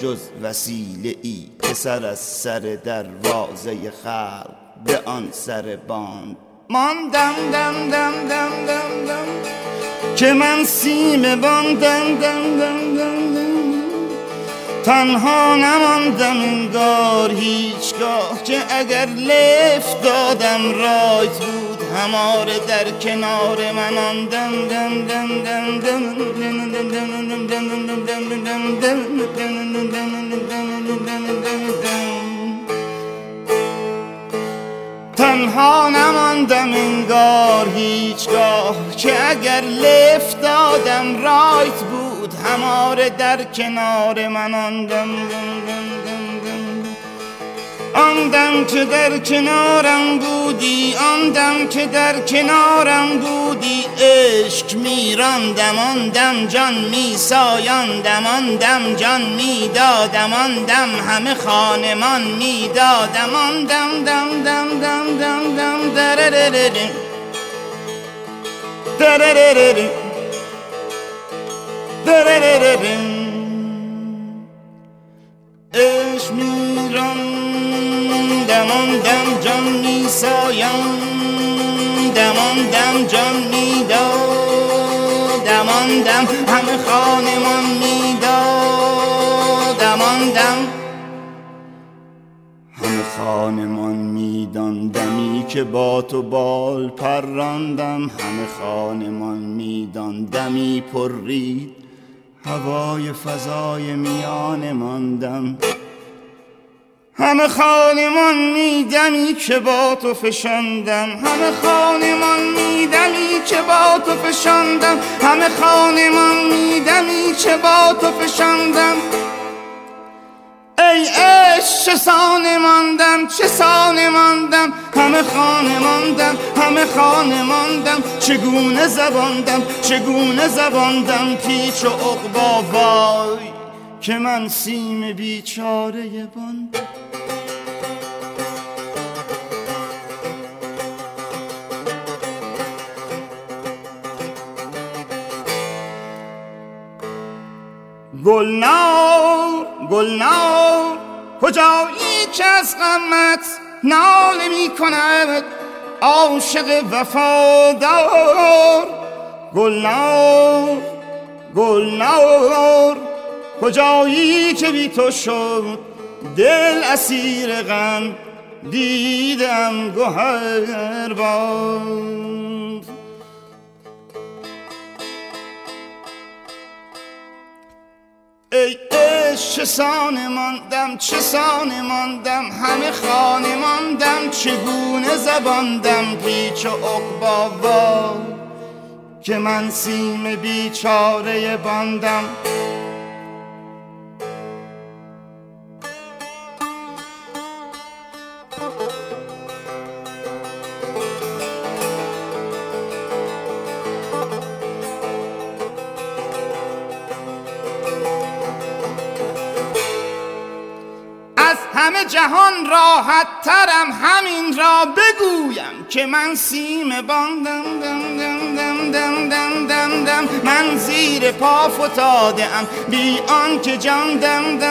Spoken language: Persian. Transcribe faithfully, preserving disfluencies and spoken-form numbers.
جز وسیله ای پسر از سر دروازه خلق به آن سر باند ماندم دم دم دم دم دم که من سیم باندم دم دم دم دم تنها نماندم انگار هیچگاه که اگر لفت دادم رایت بود هماره در کنار من آن دم دم دم دم دم تنها نماندم انگار هیچگاه که اگر لفت دادم رایت بود هماره در کنار من آن دم دم دم دم دم آن دم که در کنارم بودی آن دم که در کنارم بودی عشق میراندم آن دم جان میسایاندم آن دم جان میدادم آن دم همه خانمان میدادم آن دم دم دم دم دم دم درررررم درررررم درررررم عشق میراندم آن دم جان میسایاندم آن دم جان میدادم آن دم همه خانمان میدادم آن دم همه خانمان میداندمی که با تو بال پراندم همه خانمان میداندمی پرید هوای فضای میان ماندم همه خانمان میدمی که با تو فشاندم همه خانمان میدمی که با تو فشاندم همه خانمان میدمی که با تو فشاندم ای عشق چه سانه ماندم چه سانه ماندم همه خانه ماندم همه خانه ماندم چگونه زباندم چگونه زباندم پیچ و عقبا وای که من سیم بیچاره باندم گلنار گلنار کجایی که از غمت ناله می کند عاشق وفادار گلنار گلنار کجایی که بی تو شد دل اسیر غم دیدم گوهر باد ای عشق چه سانه ماندم چه سانه ماندم همه خانه ماندم چگونه زباندم پیچ و عقبا وای که من سیم بیچاره باندم همه جهان راحت ترم همین را بگویم که من سیم باندم دم دم دم دم دم دم دم من زیر پا فتاده ام بی آن که جان دم دم